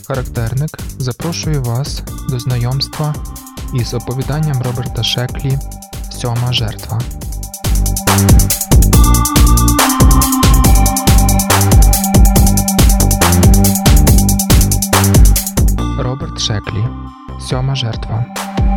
Характерник запрошує вас до знайомства із оповіданням Роберта Шеклі «Сьома жертва». Роберт Шеклі «Сьома жертва».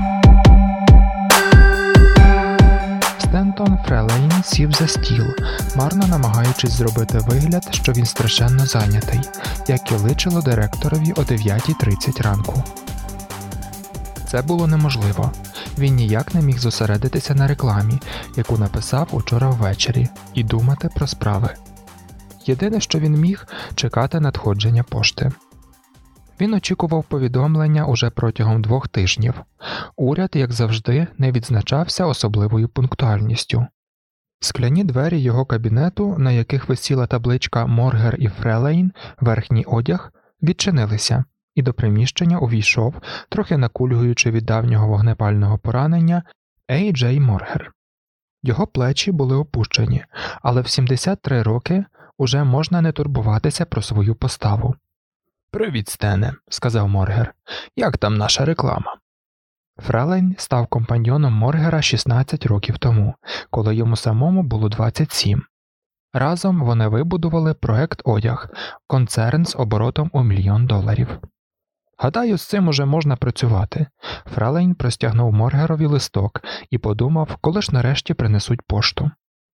Стентон Фрелейн сів за стіл, марно намагаючись зробити вигляд, що він страшенно зайнятий, як і личило директорові о 9:30 ранку. Це було неможливо. Він ніяк не міг зосередитися на рекламі, яку написав учора ввечері, і думати про справи. Єдине, що він міг – чекати надходження пошти. Він очікував повідомлення уже протягом 2 тижнів. Уряд, як завжди, не відзначався особливою пунктуальністю. Скляні двері його кабінету, на яких висіла табличка «Моргер і Фрелейн. Верхній одяг», відчинилися, і до приміщення увійшов, трохи накульгуючи від давнього вогнепального поранення, Ей Джей Моргер. Його плечі були опущені, але в 73 роки уже можна не турбуватися про свою поставу. «Привіт, Стене», – сказав Моргер. «Як там наша реклама?» Фрелейн став компаньйоном Моргера 16 років тому, коли йому самому було 27. Разом вони вибудували проект «Одяг» – концерн з оборотом у $1 мільйон. «Гадаю, з цим уже можна працювати». Фрелейн простягнув Моргерові листок і подумав, коли ж нарешті принесуть пошту.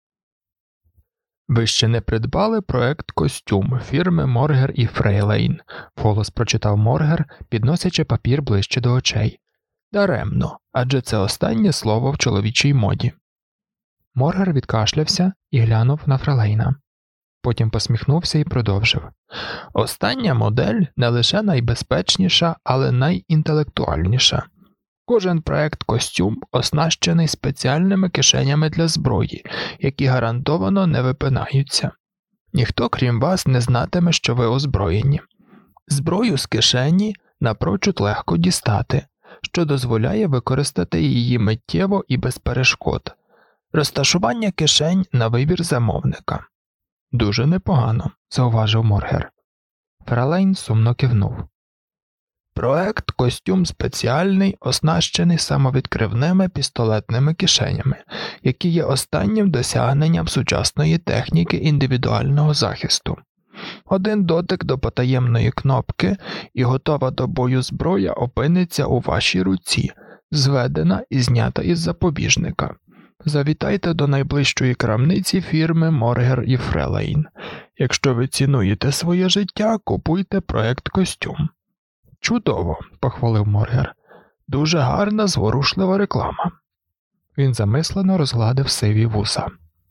«Ви ще не придбали проект «Костюм» фірми Моргер і Фрелейн», – вголос прочитав Моргер, підносячи папір ближче до очей. «Даремно, адже це останнє слово в чоловічій моді». Моргер відкашлявся і глянув на Фрелейна. Потім посміхнувся і продовжив. «Остання модель не лише найбезпечніша, але найінтелектуальніша. Кожен проект «Костюм» оснащений спеціальними кишенями для зброї, які гарантовано не випинаються. Ніхто, крім вас, не знатиме, що ви озброєні. Зброю з кишені напрочуд легко дістати, що дозволяє використати її миттєво і без перешкод. Розташування кишень на вибір замовника». «Дуже непогано», – зауважив Моргер. Фрелейн сумно кивнув. «Проект «Костюм» спеціальний, оснащений самовідкривними пістолетними кишенями, які є останнім досягненням сучасної техніки індивідуального захисту. Один дотик до потаємної кнопки, і готова до бою зброя опиниться у вашій руці, зведена і знята із запобіжника. Завітайте до найближчої крамниці фірми Моргер і Фрелейн. Якщо ви цінуєте своє життя, купуйте проект «Костюм». «Чудово», – похвалив Моргер. «Дуже гарна, зворушлива реклама». Він замислено розгладив сиві вуса.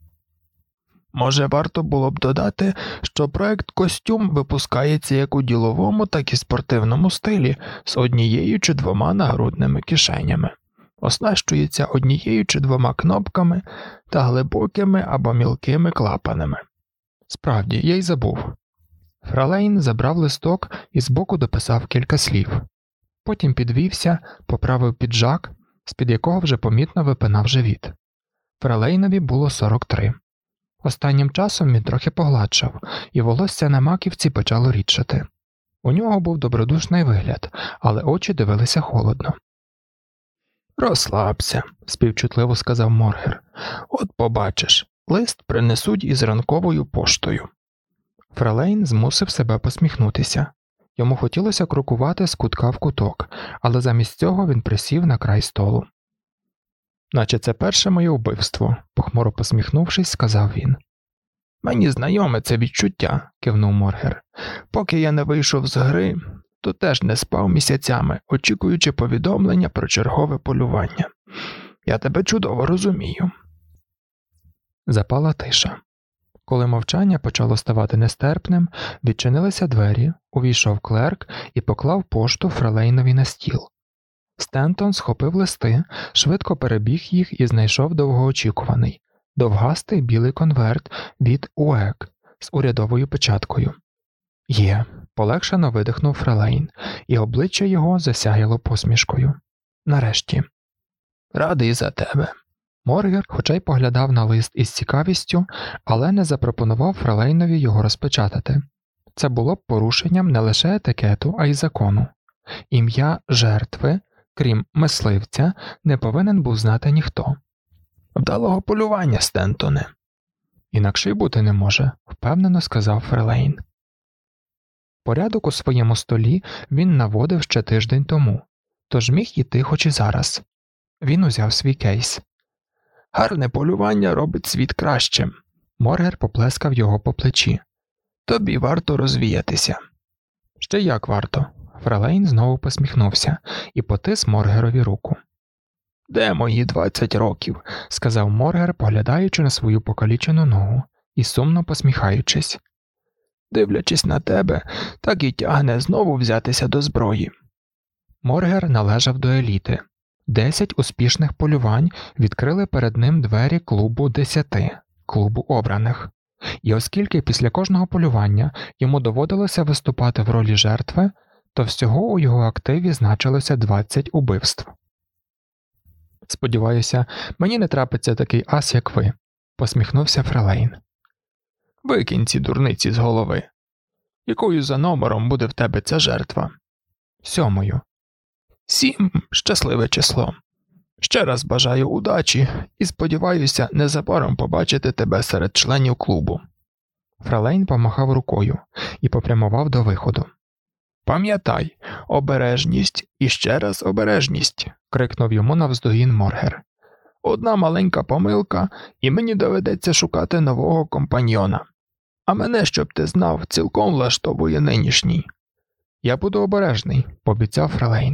«Може, варто було б додати, що проект «Костюм» випускається як у діловому, так і спортивному стилі з 1 чи 2 нагрудними кишенями. Оснащується 1 чи 2 кнопками та глибокими або мілкими клапанами». «Справді, я й забув». Фрелейн забрав листок і збоку дописав кілька слів. Потім підвівся, поправив піджак, з-під якого вже помітно випинав живіт. Фрелейнові було 43. Останнім часом він трохи погладшав, і волосся на маківці почало рідшати. У нього був добродушний вигляд, але очі дивилися холодно. «Розслабся», – співчутливо сказав Моргер. «От побачиш, лист принесуть із ранковою поштою». Фрелейн змусив себе посміхнутися. Йому хотілося крокувати з кутка в куток, але замість цього він присів на край столу. «Наче це перше моє вбивство», – похмуро посміхнувшись, сказав він. «Мені знайоме це відчуття», – кивнув Моргер. «Поки я не вийшов з гри, то теж не спав місяцями, очікуючи повідомлення про чергове полювання. Я тебе чудово розумію». Запала тиша. Коли мовчання почало ставати нестерпним, відчинилися двері, увійшов клерк і поклав пошту Фрелейнові на стіл. Стентон схопив листи, швидко перебіг їх і знайшов довгоочікуваний, довгастий білий конверт від УЕК з урядовою печаткою. «Є», – полегшено видихнув Фрелейн, і обличчя його засяяло посмішкою. «Нарешті». «Радий за тебе». Моргер, хоча й поглядав на лист із цікавістю, але не запропонував Фрелейнові його розпечатати. Це було б порушенням не лише етикету, а й закону. Ім'я жертви, крім мисливця, не повинен був знати ніхто. «Вдалого полювання, Стентоне!» «Інакше й бути не може», – впевнено сказав Фрелейн. Порядок у своєму столі він наводив ще тиждень тому, тож міг іти хоч і зараз. Він узяв свій кейс. «Гарне полювання робить світ кращим», – Моргер поплескав його по плечі. «Тобі варто розвіятися». «Ще як варто?» – Фрелейн знову посміхнувся і потис Моргерові руку. «Де мої 20 років?» – сказав Моргер, поглядаючи на свою покалічену ногу і сумно посміхаючись. «Дивлячись на тебе, так і тягне знову взятися до зброї». Моргер належав до еліти. 10 успішних полювань відкрили перед ним двері клубу 10, клубу обраних. І оскільки після кожного полювання йому доводилося виступати в ролі жертви, то всього у його активі значилося 20 убивств. «Сподіваюся, мені не трапиться такий ас, як ви», – посміхнувся Фрелейн. «Викинь ці дурниці з голови. Якою за номером буде в тебе ця жертва?» «7. 7 – щасливе число. Ще раз бажаю удачі і сподіваюся незабаром побачити тебе серед членів клубу». Фрелейн помахав рукою і попрямував до виходу. «Пам'ятай, обережність і ще раз обережність», – крикнув йому навздогін Моргер. «Одна маленька помилка, і мені доведеться шукати нового компаньйона. А мене, щоб ти знав, цілком влаштовує нинішній». «Я буду обережний», – пообіцяв Фрелейн.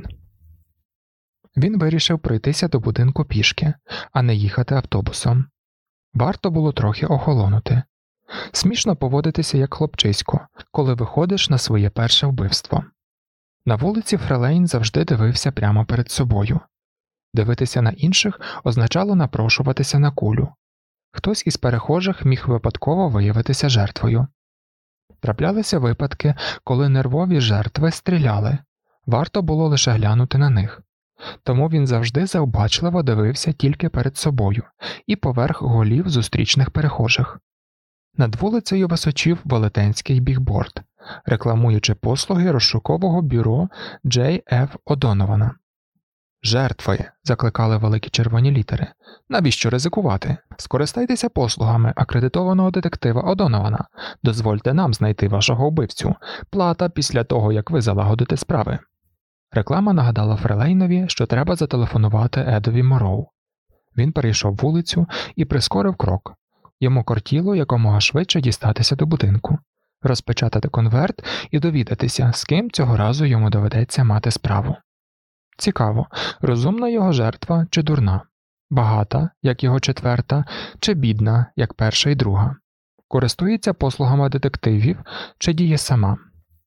Він вирішив пройтися до будинку пішки, а не їхати автобусом. Варто було трохи охолонути. Смішно поводитися як хлопчисько, коли виходиш на своє перше вбивство. На вулиці Фрелейн завжди дивився прямо перед собою. Дивитися на інших означало напрошуватися на кулю. Хтось із перехожих міг випадково виявитися жертвою. Траплялися випадки, коли нервові жертви стріляли. Варто було лише глянути на них. Тому він завжди завбачливо дивився тільки перед собою і поверх голів зустрічних перехожих. Над вулицею височив велетенський бігборд, рекламуючи послуги розшукового бюро Джей Ф. Одонована. «Жертви!» – закликали великі червоні літери. «Навіщо ризикувати? Скористайтеся послугами акредитованого детектива Одонована. Дозвольте нам знайти вашого вбивцю. Плата після того, як ви залагодите справи». Реклама нагадала Фрелейнові, що треба зателефонувати Едові Морроу. Він перейшов вулицю і прискорив крок. Йому кортіло якомога швидше дістатися до будинку, розпечатати конверт і довідатися, з ким цього разу йому доведеться мати справу. Цікаво, розумна його жертва чи дурна? Багата, як його четверта, чи бідна, як перша і друга? Користується послугами детективів чи діє сама?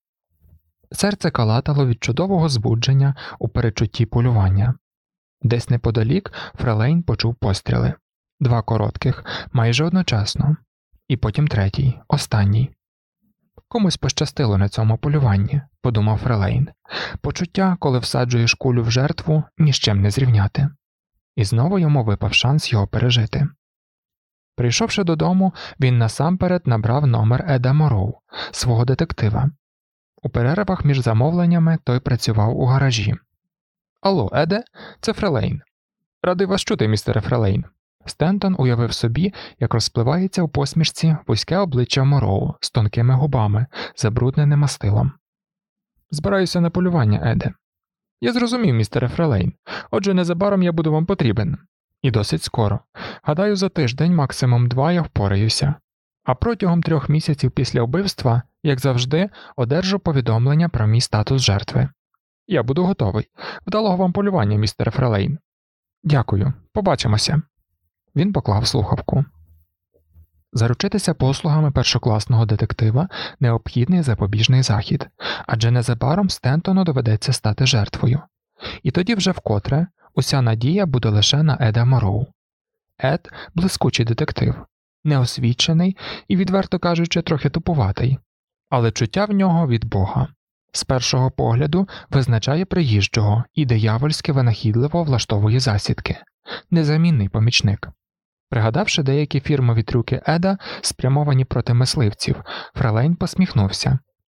Серце калатало від чудового збудження у передчутті полювання. Десь неподалік Фрелейн почув постріли. 2 коротких, майже одночасно. І потім третій, останній. Комусь пощастило на цьому полюванні, подумав Фрелейн. Почуття, коли всаджуєш кулю в жертву, ні з чим не зрівняти. І знову йому випав шанс його пережити. Прийшовши додому, він насамперед набрав номер Еда Морроу, свого детектива. У перервах між замовленнями той працював у гаражі. «Алло, Еде, це Фрелейн. Радий вас чути, містере Фрелейн». Стентон уявив собі, як розпливається у посмішці вузьке обличчя Морроу з тонкими губами, забруднене мастилом. «Збираюся на полювання, Еде». «Я зрозумів, містере Фрелейн. Отже, незабаром я буду вам потрібен. І досить скоро. Гадаю, за тиждень, максимум 2 я впораюся. А протягом 3 місяців після вбивства, як завжди, одержу повідомлення про мій статус жертви. Я буду готовий. Вдалого вам полювання, містере Фрелейн». «Дякую. Побачимося». Він поклав слухавку. Заручитися послугами першокласного детектива – необхідний запобіжний захід, адже незабаром Стентону доведеться стати жертвою. І тоді вже вкотре уся надія буде лише на Еда Морроу. Ед – блискучий детектив, неосвічений і, відверто кажучи, трохи тупуватий, але чуття в нього від Бога. З першого погляду визначає приїжджого і диявольськи винахідливо влаштовує засідки. Незамінний помічник. Пригадавши деякі фірмові трюки Еда, спрямовані проти мисливців, Фрелейн посміхнувся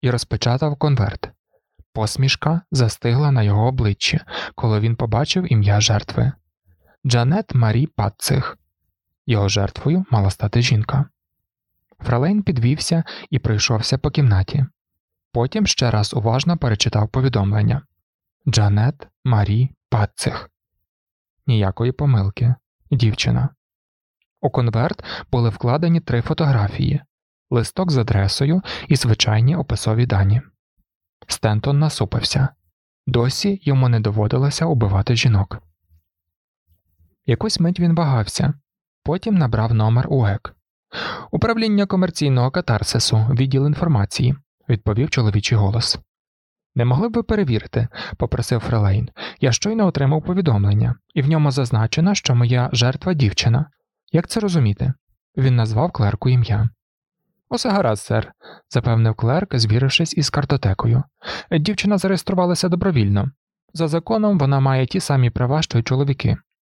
і розпечатав конверт. Посмішка застигла на його обличчі, коли він побачив ім'я жертви. Джанет Марі Патцих. Його жертвою мала стати жінка. Фрелейн підвівся і пройшовся по кімнаті. Потім ще раз уважно перечитав повідомлення. Джанет Марі Патцих. Ніякої помилки. Дівчина. У конверт були вкладені 3 фотографії, листок з адресою і звичайні описові дані. Стентон насупився. Досі йому не доводилося убивати жінок. Якусь мить він вагався. Потім набрав номер УЕК. «Управління комерційного катарсису, відділ інформації», – відповів чоловічий голос. «Не могли б ви перевірити?» – попросив Фрелейн. «Я щойно отримав повідомлення, і в ньому зазначено, що моя жертва – дівчина. Як це розуміти?» Він назвав клерку ім'я. «Усе гаразд, сер», – запевнив клерк, звірившись із картотекою. «Дівчина зареєструвалася добровільно. За законом вона має ті самі права, що й чоловіки».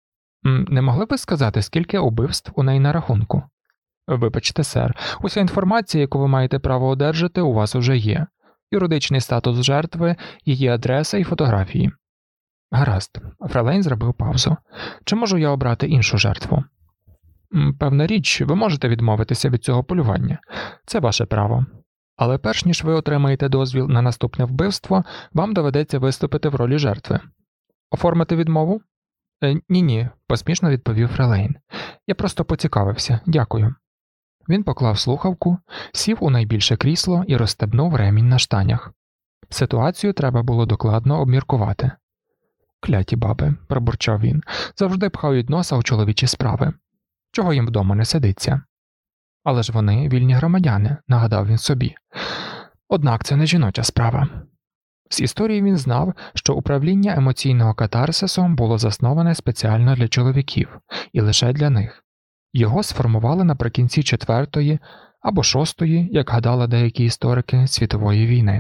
«Не могли б ви сказати, скільки убивств у неї на рахунку?» «Вибачте, сер, уся інформація, яку ви маєте право одержати, у вас уже є. Юридичний статус жертви, її адреса і фотографії». «Гаразд», – Фрелейн зробив паузу. «Чи можу я обрати іншу жертву?» «Певна річ, ви можете відмовитися від цього полювання. Це ваше право. Але перш ніж ви отримаєте дозвіл на наступне вбивство, вам доведеться виступити в ролі жертви. Оформити відмову?» «Ні-ні», – посмішно відповів Фрелейн. «Я просто поцікавився. Дякую». Він поклав слухавку, сів у найбільше крісло і розстебнув ремінь на штанях. Ситуацію треба було докладно обміркувати. «Кляті баби», – пробурчав він, – «завжди пхають носа у чоловічі справи. Чого їм вдома не сидиться?» «Але ж вони вільні громадяни», – нагадав він собі. «Однак це не жіноча справа». З історії він знав, що управління емоційного катарсисом було засноване спеціально для чоловіків, і лише для них. Його сформували наприкінці 4-ї або 6-ї, як гадали деякі історики, світової війни.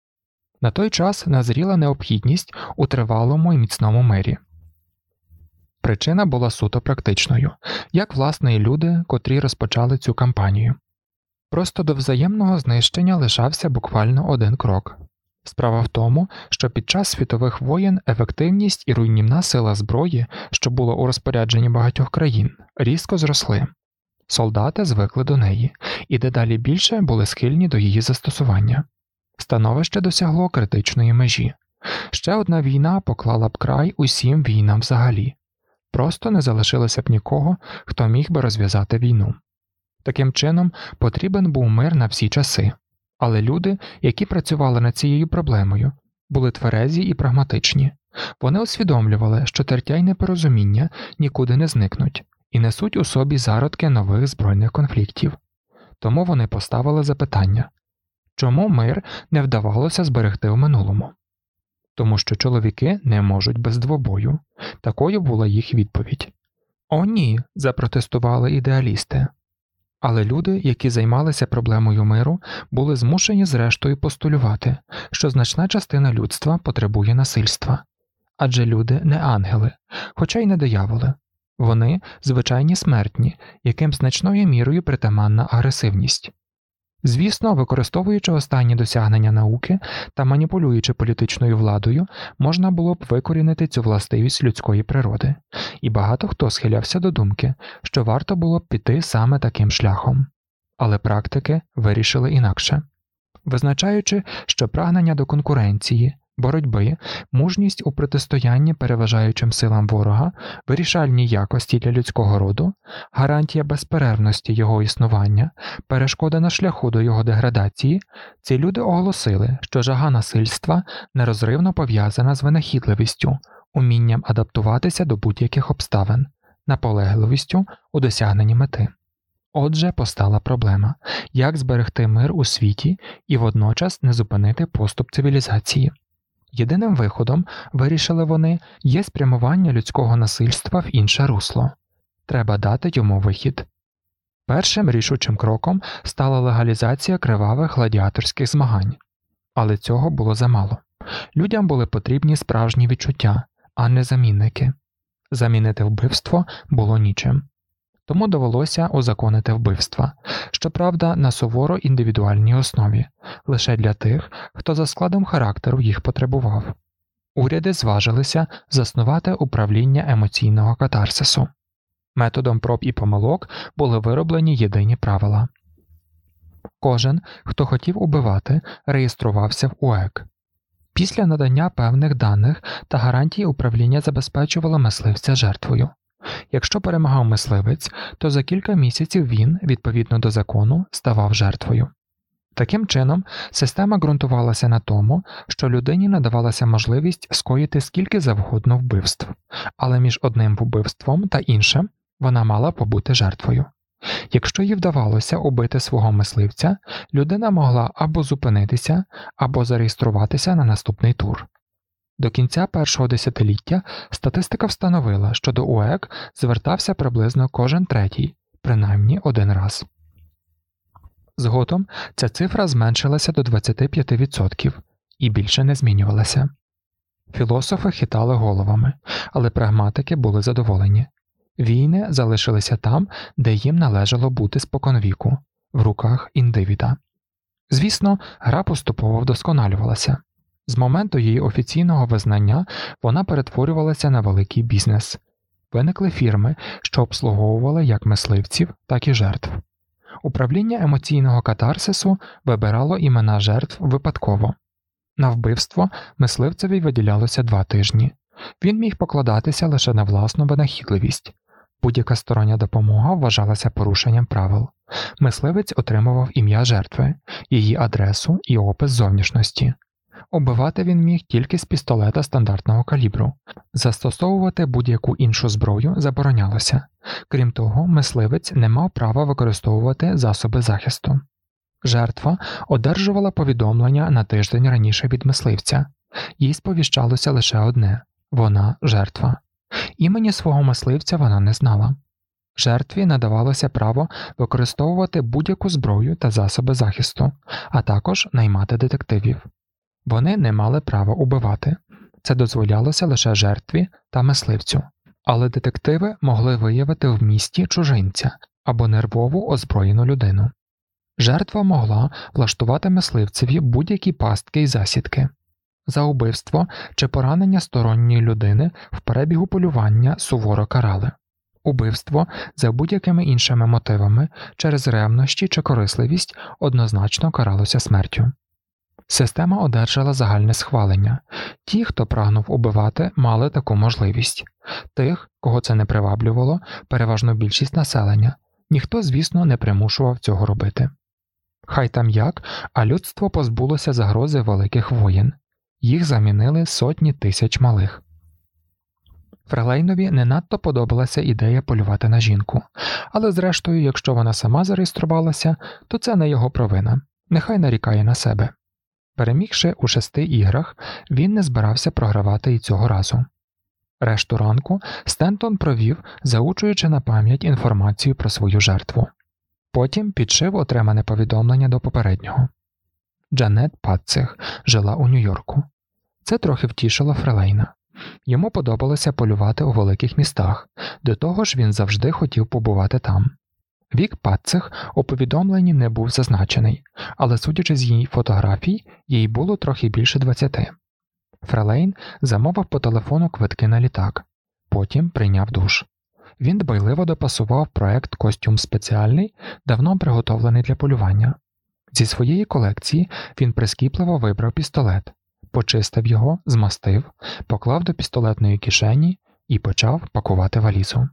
На той час назріла необхідність у тривалому і міцному мирі. Причина була суто практичною, як власне і люди, котрі розпочали цю кампанію. Просто до взаємного знищення лишався буквально один крок. Справа в тому, що під час світових воєн ефективність і руйнівна сила зброї, що було у розпорядженні багатьох країн, різко зросли. Солдати звикли до неї, і дедалі більше були схильні до її застосування. Становище досягло критичної межі. Ще одна війна поклала б край усім війнам взагалі. Просто не залишилося б нікого, хто міг би розв'язати війну. Таким чином, потрібен був мир на всі часи. Але люди, які працювали над цією проблемою, були тверезі і прагматичні. Вони усвідомлювали, що тертя й непорозуміння нікуди не зникнуть і несуть у собі зародки нових збройних конфліктів. Тому вони поставили запитання: чому мир не вдавалося зберегти в минулому? Тому що чоловіки не можуть без двобою. Такою була їх відповідь. «О ні», – запротестували ідеалісти. Але люди, які займалися проблемою миру, були змушені зрештою постулювати, що значна частина людства потребує насильства. Адже люди не ангели, хоча й не дияволи. Вони – звичайні смертні, яким значною мірою притаманна агресивність. Звісно, використовуючи останні досягнення науки та маніпулюючи політичною владою, можна було б викорінити цю властивість людської природи, і багато хто схилявся до думки, що варто було б піти саме таким шляхом. Але практики вирішили інакше. Визначаючи, що прагнення до конкуренції, боротьби, мужність у протистоянні переважаючим силам ворога, вирішальні якості для людського роду, гарантія безперервності його існування, перешкода на шляху до його деградації, ці люди оголосили, що жага насильства нерозривно пов'язана з винахідливістю, умінням адаптуватися до будь-яких обставин, наполегливістю у досягненні мети. Отже, постала проблема – як зберегти мир у світі і водночас не зупинити поступ цивілізації. Єдиним виходом, вирішили вони, є спрямування людського насильства в інше русло. Треба дати йому вихід. Першим рішучим кроком стала легалізація кривавих гладіаторських змагань. Але цього було замало. Людям були потрібні справжні відчуття, а не замінники. Замінити вбивство було нічим. тому довелося узаконити вбивства, щоправда, на суворо індивідуальній основі, лише для тих, хто за складом характеру їх потребував. Уряди зважилися заснувати управління емоційного катарсису. Методом проб і помилок були вироблені єдині правила. Кожен, хто хотів убивати, реєструвався в УЕК. Після надання певних даних та гарантій управління забезпечувало мисливця жертвою. Якщо перемагав мисливець, то за кілька місяців він, відповідно до закону, ставав жертвою. Таким чином, система ґрунтувалася на тому, що людині надавалася можливість скоїти скільки завгодно вбивств, але між одним вбивством та іншим вона мала побути жертвою. Якщо їй вдавалося убити свого мисливця, людина могла або зупинитися, або зареєструватися на наступний тур. До кінця першого десятиліття статистика встановила, що до УЕК звертався приблизно кожен третій, принаймні один раз. Згодом ця цифра зменшилася до 25% і більше не змінювалася. Філософи хитали головами, але прагматики були задоволені. Війни залишилися там, де їм належало бути споконвіку – в руках індивіда. Звісно, гра поступово вдосконалювалася. З моменту її офіційного визнання вона перетворювалася на великий бізнес. Виникли фірми, що обслуговували як мисливців, так і жертв. Управління емоційного катарсису вибирало імена жертв випадково. На вбивство мисливцеві виділялося 2 тижні. Він міг покладатися лише на власну винахідливість. Будь-яка стороння допомога вважалася порушенням правил. Мисливець отримував ім'я жертви, її адресу і опис зовнішності. Убивати він міг тільки з пістолета стандартного калібру. Застосовувати будь-яку іншу зброю заборонялося. Крім того, мисливець не мав права використовувати засоби захисту. Жертва одержувала повідомлення на тиждень раніше від мисливця. Їй сповіщалося лише одне – вона – жертва. Імені свого мисливця вона не знала. Жертві надавалося право використовувати будь-яку зброю та засоби захисту, а також наймати детективів. Вони не мали права убивати. Це дозволялося лише жертві та мисливцю. Але детективи могли виявити в місті чужинця або нервову озброєну людину. Жертва могла влаштувати мисливцеві будь-які пастки й засідки. За убивство чи поранення сторонньої людини в перебігу полювання суворо карали. Убивство за будь-якими іншими мотивами через ревнощі чи корисливість однозначно каралося смертю. Система одержала загальне схвалення. Ті, хто прагнув убивати, мали таку можливість. Тих, кого це не приваблювало, переважно більшість населення. Ніхто, звісно, не примушував цього робити. Хай там як, а людство позбулося загрози великих воєн. Їх замінили сотні тисяч малих. Фрелейнові не надто подобалася ідея полювати на жінку, але зрештою, якщо вона сама зареєструвалася, то це не його провина, нехай нарікає на себе. Перемігши у 6 іграх, він не збирався програвати і цього разу. Решту ранку Стентон провів, заучуючи на пам'ять інформацію про свою жертву. Потім підшив отримане повідомлення до попереднього. Джанет Патцих жила у Нью-Йорку. Це трохи втішило Фрелейна. Йому подобалося полювати у великих містах, до того ж він завжди хотів побувати там. Вік Патцих у повідомленні не був зазначений, але судячи з її фотографій, їй було трохи більше 20. Фрелейн замовив по телефону квитки на літак. Потім прийняв душ. Він дбайливо допасував проект «Костюм спеціальний», давно приготовлений для полювання. Зі своєї колекції він прискіпливо вибрав пістолет, почистив його, змастив, поклав до пістолетної кишені і почав пакувати валізу.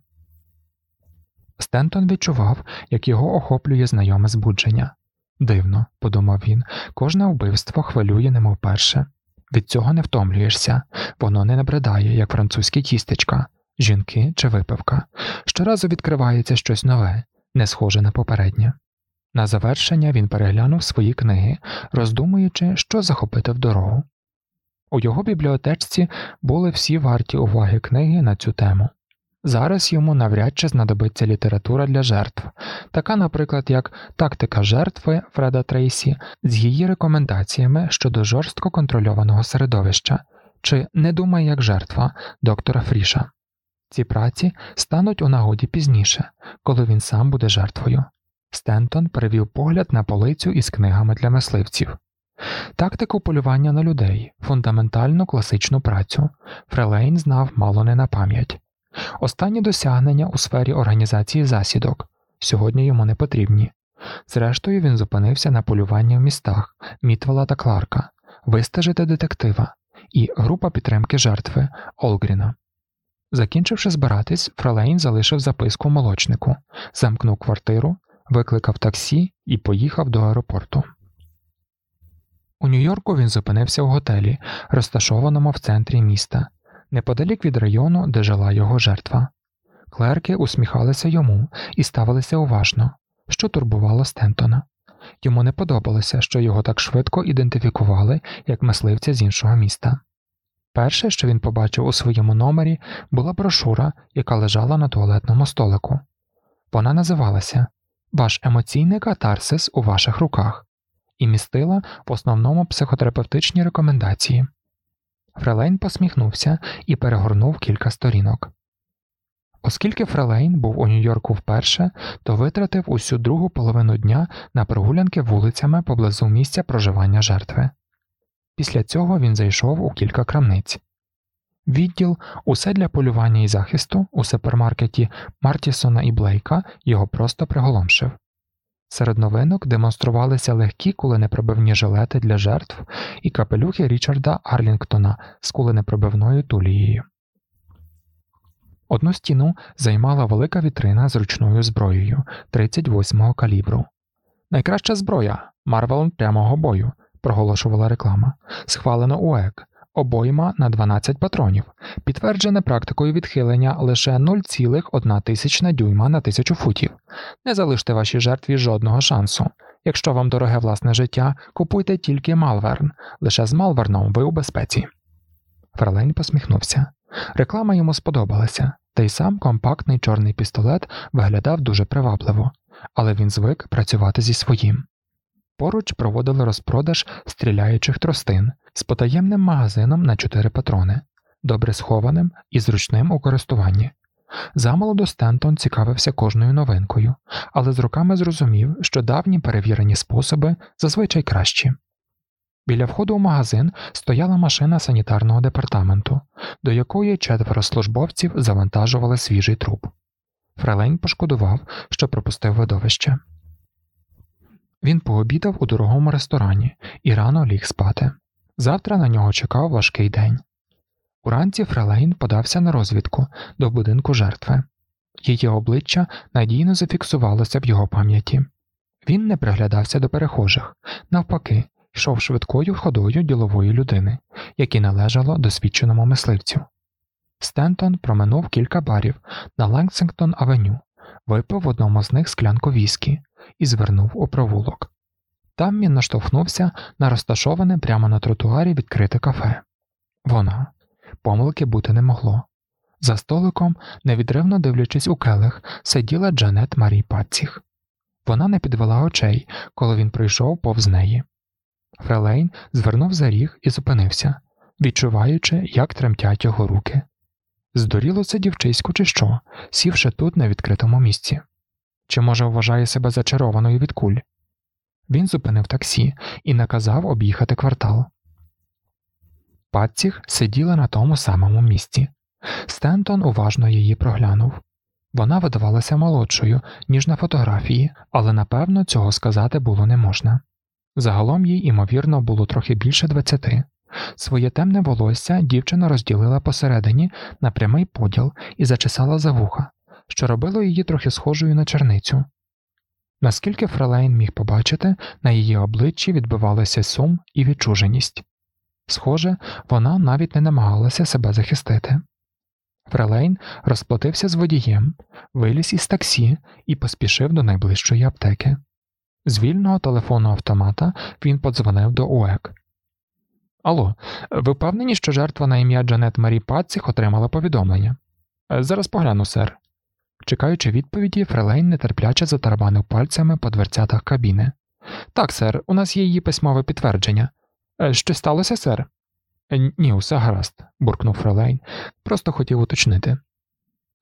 Стентон відчував, як його охоплює знайоме збудження. Дивно, подумав він, кожне вбивство хвилює немов перше. Від цього не втомлюєшся, воно не набридає, як французькі тістечка, жінки чи випивка. Щоразу відкривається щось нове, не схоже на попереднє. На завершення він переглянув свої книги, роздумуючи, що захопити в дорогу. У його бібліотечці були всі варті уваги книги на цю тему. Зараз йому навряд чи знадобиться література для жертв, така, наприклад, як «Тактика жертви» Фреда Трейсі з її рекомендаціями щодо жорстко контрольованого середовища, чи «Не думай як жертва» доктора Фріша. Ці праці стануть у нагоді пізніше, коли він сам буде жертвою. Стентон перевів погляд на полицю із книгами для мисливців. Тактику полювання на людей, фундаментальну класичну працю, Фрелейн знав мало не на пам'ять. Останні досягнення у сфері організації засідок сьогодні йому не потрібні. Зрештою, він зупинився на полюванні в містах Мітвелла та Кларка, вистежити детектива і група підтримки жертви Олгріна. Закінчивши збиратись, Фрелейн залишив записку молочнику, замкнув квартиру, викликав таксі і поїхав до аеропорту. У Нью-Йорку він зупинився в готелі, розташованому в центрі міста, неподалік від району, де жила його жертва. Клерки усміхалися йому і ставилися уважно, що турбувало Стентона. Йому не подобалося, що його так швидко ідентифікували як мисливця з іншого міста. Перше, що він побачив у своєму номері, була брошура, яка лежала на туалетному столику. Вона називалася «Ваш емоційний катарсис у ваших руках» і містила в основному психотерапевтичні рекомендації. Фрелейн посміхнувся і перегорнув кілька сторінок. Оскільки Фрелейн був у Нью-Йорку вперше, то витратив усю другу половину дня на прогулянки вулицями поблизу місця проживання жертви. Після цього він зайшов у кілька крамниць. Відділ «Усе для полювання і захисту» у супермаркеті Мартісона і Блейка його просто приголомшив. Серед новинок демонструвалися легкі куленепробивні жилети для жертв і капелюхи Річарда Арлінгтона з куленепробивною тулією. Одну стіну займала велика вітрина з ручною зброєю 38-го калібру. «Найкраща зброя! Марвел прямого бою!» – проголошувала реклама. «Схвалено УЕК. Обойма на 12 патронів. Підтверджене практикою відхилення лише 0,1 дюйма на 1000 футів. Не залиште вашій жертві жодного шансу. Якщо вам дороге власне життя, купуйте тільки Малверн. Лише з Малверном ви у безпеці». Фрелейн посміхнувся. Реклама йому сподобалася, та й сам компактний чорний пістолет виглядав дуже привабливо, але він звик працювати зі своїм. Поруч проводили розпродаж стріляючих тростин з потаємним магазином на 4 патрони, добре схованим і зручним у користуванні. Замолоду Стентон цікавився кожною новинкою, але з роками зрозумів, що давні перевірені способи зазвичай кращі. Біля входу в магазин стояла машина санітарного департаменту, до якої 4 службовців завантажували свіжий труп. Фрелейн пошкодував, що пропустив видовище. Він пообідав у дорогому ресторані і рано ліг спати. Завтра на нього чекав важкий день. Уранці Фрелейн подався на розвідку до будинку жертви. Її обличчя надійно зафіксувалося в його пам'яті. Він не приглядався до перехожих, навпаки, йшов швидкою ходою ділової людини, якій належало досвідченому мисливцю. Стентон проминув кілька барів на Лексингтон-авеню, випив в одному з них склянку віскі і звернув у провулок. Там він наштовхнувся на розташоване прямо на тротуарі відкрите кафе. Вона. Помилки бути не могло. За столиком, невідривно дивлячись у келих, сиділа Джанет Марі Патціх. Вона не підвела очей, коли він прийшов повз неї. Фрелейн звернув за ріг і зупинився, відчуваючи, як тремтять його руки. Здуріло це дівчисько чи що, сівши тут на відкритому місці? Чи, може, вважає себе зачарованою від куль? Він зупинив таксі і наказав об'їхати квартал. Патціх сиділа на тому самому місці. Стентон уважно її проглянув. Вона видавалася молодшою, ніж на фотографії, але, напевно, цього сказати було не можна. Загалом їй, імовірно, було трохи більше 20. Своє темне волосся дівчина розділила посередині на прямий поділ і зачесала за вуха, що робило її трохи схожою на черницю. Наскільки Фрелейн міг побачити, на її обличчі відбивалися сум і відчуженість. Схоже, вона навіть не намагалася себе захистити. Фрелейн розплатився з водієм, виліз із таксі і поспішив до найближчої аптеки. З вільного телефону автомата він подзвонив до УЕК. «Алло, ви впевнені, що жертва на ім'я Джанет Марі Патціх отримала повідомлення?» «Зараз погляну, сер». Чекаючи відповіді, Фрелейн нетерпляче затарабанив пальцями по дверцятах кабіни. «Так, сер, у нас є її письмове підтвердження». «Що сталося, сер?» «Ні, усе гаразд», – буркнув Фрелейн. «Просто хотів уточнити».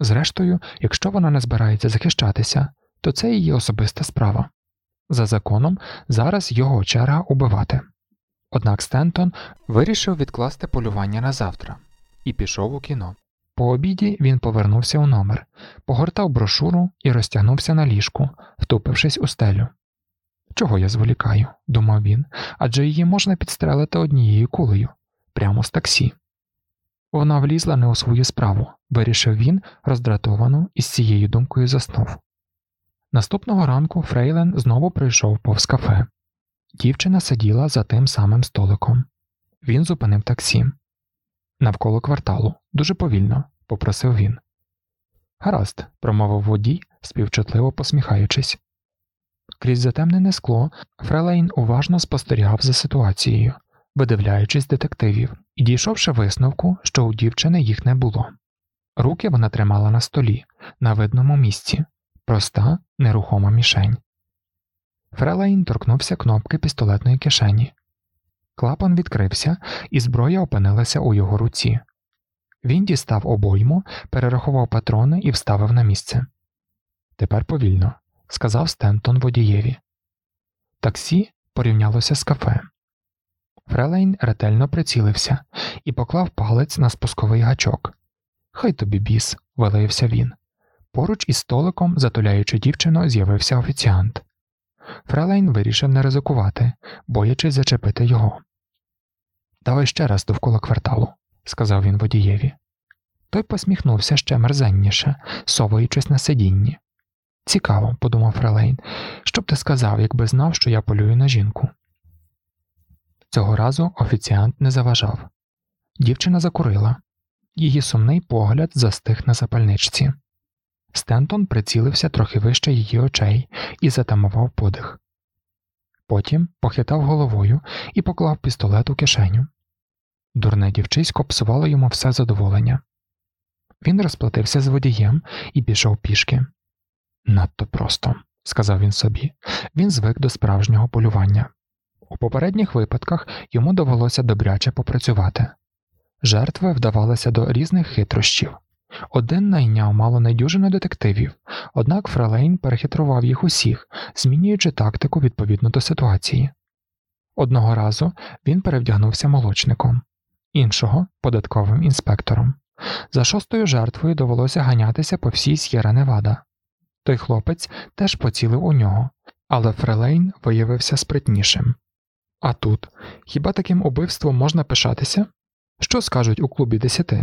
Зрештою, якщо вона не збирається захищатися, то це її особиста справа. За законом, зараз його черга убивати. Однак Стентон вирішив відкласти полювання на завтра і пішов у кіно. По обіді він повернувся у номер, погортав брошуру і розтягнувся на ліжку, втупившись у стелю. «Чого я зволікаю?» – думав він, адже її можна підстрелити однією кулею, прямо з таксі. Вона влізла не у свою справу, вирішив він, роздратовано, і з цією думкою заснув. Наступного ранку Фрейлен знову прийшов повз кафе. Дівчина сиділа за тим самим столиком. Він зупинив таксі. «Навколо кварталу, дуже повільно», – попросив він. «Гаразд», – промовив водій, співчутливо посміхаючись. Крізь затемнене скло Фрейлейн уважно спостерігав за ситуацією, видивляючись детективів, і дійшовши висновку, що у дівчини їх не було. Руки вона тримала на столі, на видному місці. Проста, нерухома мішень. Фрейлейн торкнувся кнопки пістолетної кишені. Клапан відкрився, і зброя опинилася у його руці. Він дістав обойму, перерахував патрони і вставив на місце. «Тепер повільно», – сказав Стентон водієві. Таксі порівнялося з кафе. Фрейлейн ретельно прицілився і поклав палець на спусковий гачок. «Хай тобі біс», – вилився він. Поруч із столиком, затуляючи дівчину, з'явився офіціант. Фрейлейн вирішив не ризикувати, боячись зачепити його. «Давай ще раз довкола кварталу», – сказав він водієві. Той посміхнувся ще мерзенніше, совуючись на сидінні. «Цікаво», – подумав Фрейлейн, – «що б ти сказав, якби знав, що я полюю на жінку?» Цього разу офіціант не заважав. Дівчина закурила. Її сумний погляд застиг на запальничці. Стентон прицілився трохи вище її очей і затамував подих. Потім похитав головою і поклав пістолет у кишеню. Дурне дівчисько псувало йому все задоволення. Він розплатився з водієм і пішов пішки. «Надто просто», – сказав він собі. Він звик до справжнього полювання. У попередніх випадках йому довелося добряче попрацювати. Жертви вдавалися до різних хитрощів. Один найняв мало не дюжину детективів, однак Фрейлейн перехитрував їх усіх, змінюючи тактику відповідно до ситуації. Одного разу він перевдягнувся молочником, іншого – податковим інспектором. За шостою жертвою довелося ганятися по всій С'єра-Невада. Той хлопець теж поцілив у нього, але Фрейлейн виявився спритнішим. А тут, хіба таким убивством можна пишатися? Що скажуть у клубі 10?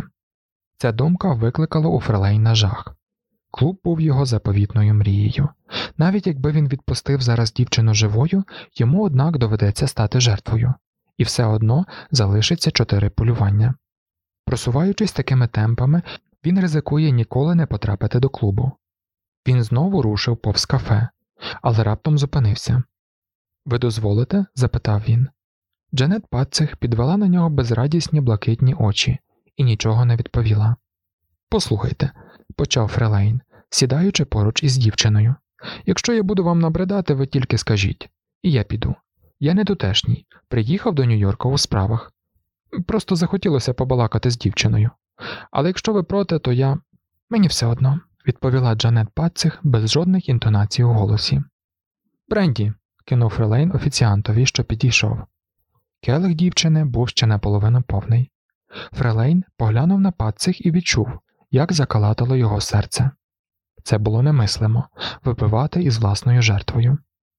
Ця думка викликала у Фрейлейна жах. Клуб був його заповітною мрією. Навіть якби він відпустив зараз дівчину живою, йому, однак, доведеться стати жертвою. І все одно залишиться 4 полювання. Просуваючись такими темпами, він ризикує ніколи не потрапити до клубу. Він знову рушив повз кафе, але раптом зупинився. «Ви дозволите?» – запитав він. Джанет Патцих підвела на нього безрадісні блакитні очі і нічого не відповіла. «Послухайте», – почав Фрейлейн, сідаючи поруч із дівчиною. «Якщо я буду вам набридати, ви тільки скажіть. І я піду. Я не тутешній, приїхав до Нью-Йорка у справах. Просто захотілося побалакати з дівчиною. Але якщо ви проти, то я… Мені все одно», – відповіла Джанет Патцих без жодних інтонацій у голосі. «Бренді», – кинув Фрейлейн офіціантові, що підійшов. Келих дівчини був ще наполовину повний. Фрейлейн поглянув на Патцих і відчув, як закалатало його серце. Це було немислимо – випивати із власною жертвою.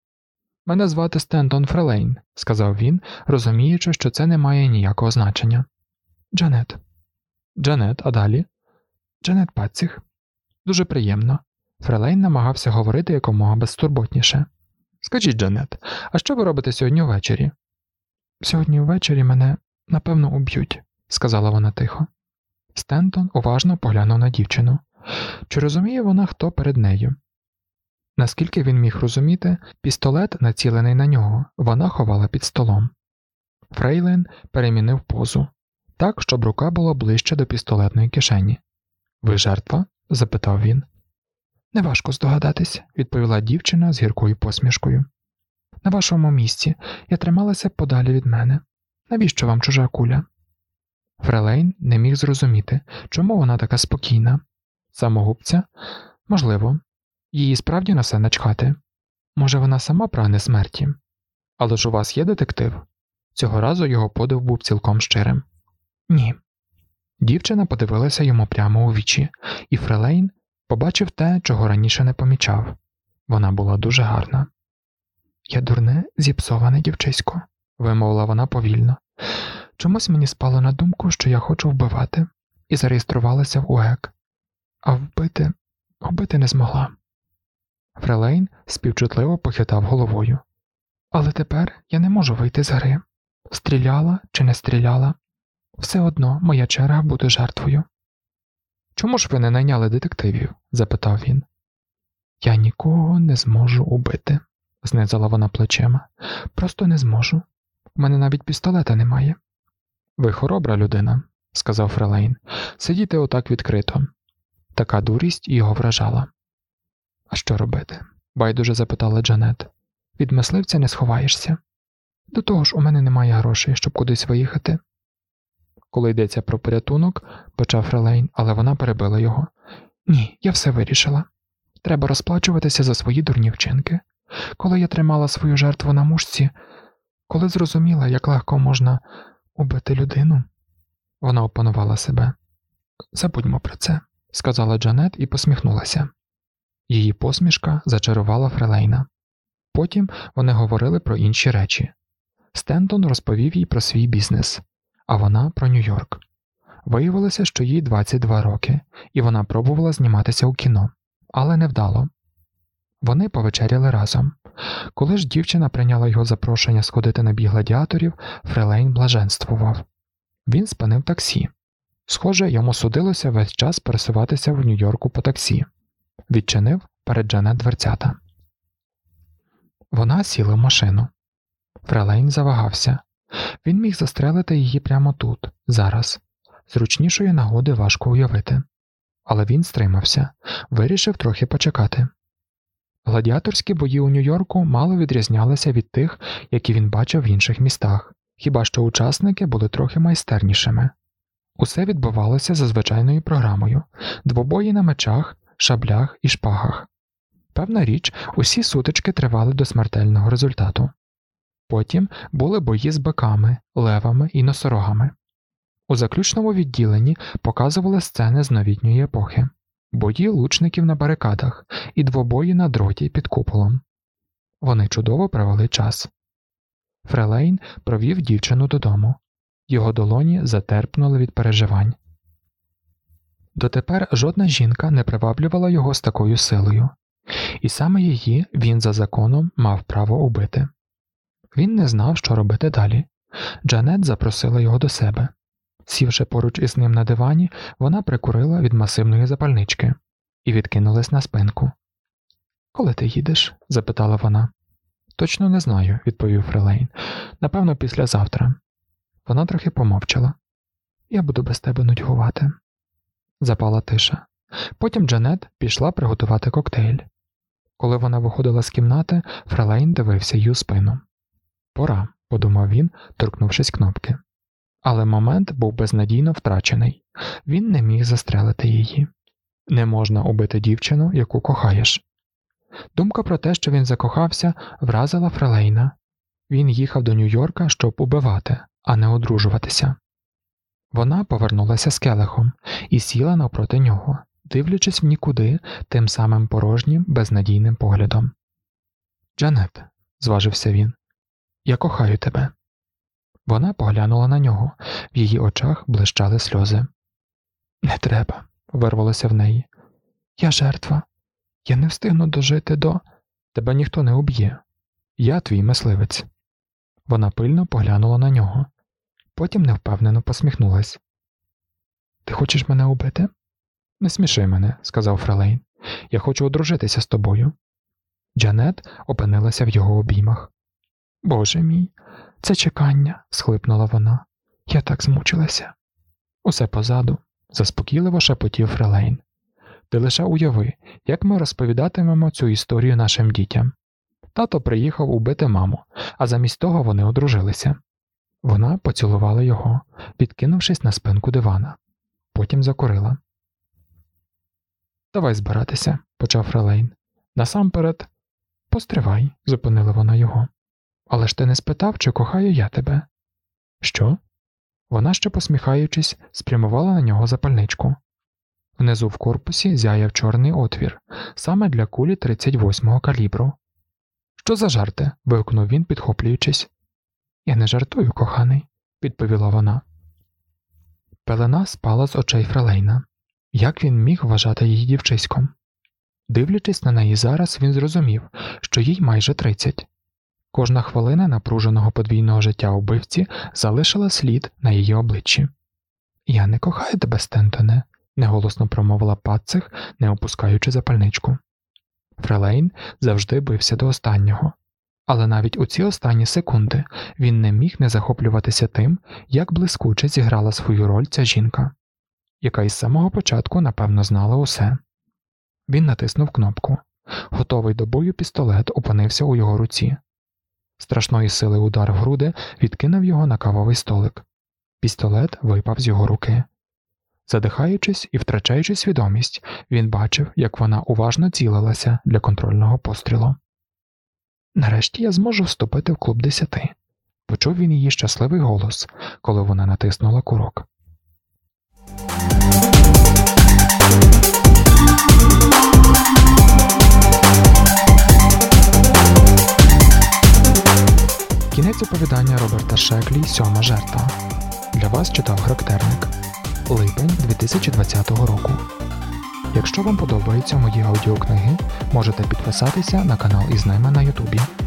«Мене звати Стентон Фрейлейн», – сказав він, розуміючи, що це не має ніякого значення. «Джанет». «Джанет, а далі?» «Джанет Патцих». «Дуже приємно». Фрейлейн намагався говорити якомога безтурботніше. «Скажіть, Джанет, а що ви робите сьогодні ввечері?» «Сьогодні ввечері мене, напевно, уб'ють», – сказала вона тихо. Стентон уважно поглянув на дівчину. Чи розуміє вона, хто перед нею? Наскільки він міг розуміти, пістолет, націлений на нього, вона ховала під столом. Фрейлейн перемінив позу, так, щоб рука була ближче до пістолетної кишені. «Ви жертва?» – запитав він. «Неважко здогадатись», – відповіла дівчина з гіркою посмішкою. «На вашому місці я трималася подалі від мене. Навіщо вам чужа куля?» Фрейлейн не міг зрозуміти, чому вона така спокійна. Самогубця? Можливо. Її справді на все начхати. Може, вона сама прагне смерті? Але ж у вас є детектив? Цього разу його подив був цілком щирим. Ні. Дівчина подивилася йому прямо у вічі, і Фрелейн побачив те, чого раніше не помічав. Вона була дуже гарна. Я дурне, зіпсоване дівчисько, вимовила вона повільно. Чомусь мені спало на думку, що я хочу вбивати, і зареєструвалася в УЕК. А вбити не змогла. Фрелейн співчутливо похитав головою. Але тепер я не можу вийти з гри. Стріляла чи не стріляла, все одно моя черга бути жертвою. Чому ж ви не найняли детективів? Запитав він. Я нікого не зможу убити, знизала вона плечима. Просто не зможу. У мене навіть пістолета немає. Ви хоробра людина, сказав Фрелейн. Сидіти отак відкрито. Така дурість його вражала. А що робити? Байдуже запитала Джанет. Від мисливця не сховаєшся. До того ж, у мене немає грошей, щоб кудись виїхати. Коли йдеться про порятунок, почав Фрелейн, але вона перебила його. Ні, я все вирішила. Треба розплачуватися за свої дурні вчинки. Коли я тримала свою жертву на мушці, коли зрозуміла, як легко можна убити людину, вона опанувала себе. Забудьмо про це, сказала Джанет і посміхнулася. Її посмішка зачарувала Фрелейна. Потім вони говорили про інші речі. Стентон розповів їй про свій бізнес, а вона про Нью-Йорк. Виявилося, що їй 22 роки, і вона пробувала зніматися у кіно, але невдало. Вони повечеряли разом. Коли ж дівчина прийняла його запрошення сходити на бій гладіаторів, Фрелейн блаженствував. Він спинив таксі. Схоже, йому судилося весь час пересуватися в Нью-Йорку по таксі. Відчинив перед Джанет дверцята. Вона сіла в машину. Фрелейн завагався. Він міг застрелити її прямо тут, зараз. Зручнішої нагоди важко уявити. Але він стримався, вирішив трохи почекати. Гладіаторські бої у Нью-Йорку мало відрізнялися від тих, які він бачив в інших містах, хіба що учасники були трохи майстернішими. Усе відбувалося за звичайною програмою – двобої на мечах, шаблях і шпагах. Певна річ, усі сутички тривали до смертельного результату. Потім були бої з биками, левами і носорогами. У заключному відділенні показували сцени з новітньої епохи. Бої лучників на барикадах і двобої на дроті під куполом. Вони чудово провели час. Фрелейн провів дівчину додому. Його долоні затерпнули від переживань. Дотепер жодна жінка не приваблювала його з такою силою. І саме її він за законом мав право убити. Він не знав, що робити далі. Джанет запросила його до себе. Сівши поруч із ним на дивані, вона прикурила від масивної запальнички і відкинулась на спинку. «Коли ти їдеш?» – запитала вона. «Точно не знаю», – відповів Фрелейн. «Напевно, післязавтра». Вона трохи помовчала. «Я буду без тебе нудьгувати». Запала тиша. Потім Джанет пішла приготувати коктейль. Коли вона виходила з кімнати, Фрелейн дивився їй у спину. «Пора», – подумав він, торкнувшись кнопки. Але момент був безнадійно втрачений. Він не міг застрелити її. Не можна убити дівчину, яку кохаєш. Думка про те, що він закохався, вразила Фрелейна. Він їхав до Нью-Йорка, щоб убивати, а не одружуватися. Вона повернулася з келихом і сіла навпроти нього, дивлячись в нікуди тим самим порожнім, безнадійним поглядом. «Джанет», – зважився він, – «я кохаю тебе». Вона поглянула на нього, в її очах блищали сльози. «Не треба», – вирвалося в неї. «Я жертва. Я не встигну дожити до...» «Тебе ніхто не уб'є. Я твій мисливець». Вона пильно поглянула на нього. Потім невпевнено посміхнулась. «Ти хочеш мене убити?» «Не сміши мене», – сказав Фрелейн. «Я хочу одружитися з тобою». Джанет опинилася в його обіймах. «Боже мій, це чекання», – схлипнула вона. «Я так змучилася». «Усе позаду», – заспокійливо шепотів Фрелейн. «Ти лише уяви, як ми розповідатимемо цю історію нашим дітям. Тато приїхав убити маму, а замість того вони одружилися». Вона поцілувала його, відкинувшись на спинку дивана. Потім закурила. «Давай збиратися», – почав Фрелейн. «Насамперед...» «Постривай», – зупинила вона його. «Але ж ти не спитав, чи кохаю я тебе?» «Що?» Вона, ще посміхаючись, спрямувала на нього запальничку. Внизу в корпусі зяяв чорний отвір, саме для кулі 38-го калібру. «Що за жарти?» – вигукнув він, підхоплюючись. «Я не жартую, коханий», – відповіла вона. Пелена спала з очей Фрелейна. Як він міг вважати її дівчиськом? Дивлячись на неї зараз, він зрозумів, що їй майже 30. Кожна хвилина напруженого подвійного життя убивці залишила слід на її обличчі. «Я не кохаю тебе, Стентоне», – неголосно промовила Патцих, не опускаючи запальничку. Фрелейн завжди бився до останнього. Але навіть у ці останні секунди він не міг не захоплюватися тим, як блискуче зіграла свою роль ця жінка, яка із самого початку, напевно, знала усе. Він натиснув кнопку. Готовий до бою пістолет опинився у його руці. Страшної сили удар в груди відкинув його на кавовий столик. Пістолет випав з його руки. Задихаючись і втрачаючи свідомість, він бачив, як вона уважно цілилася для контрольного пострілу. «Нарешті я зможу вступити в клуб 10», – почув він її щасливий голос, коли вона натиснула курок. Кінець оповідання Роберта Шеклі «Сьома жертва». Для вас читав Характерник. Липень 2020 року. Якщо вам подобаються мої аудіокниги, можете підписатися на канал із ними на Ютубі.